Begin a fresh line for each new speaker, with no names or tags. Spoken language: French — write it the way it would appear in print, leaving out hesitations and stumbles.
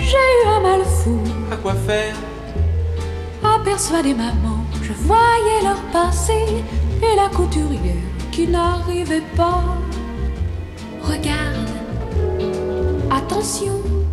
j'ai eu un mal fou.
À quoi faire?
À persuader maman, je voyais leur passer. Et la couturière qui n'arrivait pas. Regarde, attention,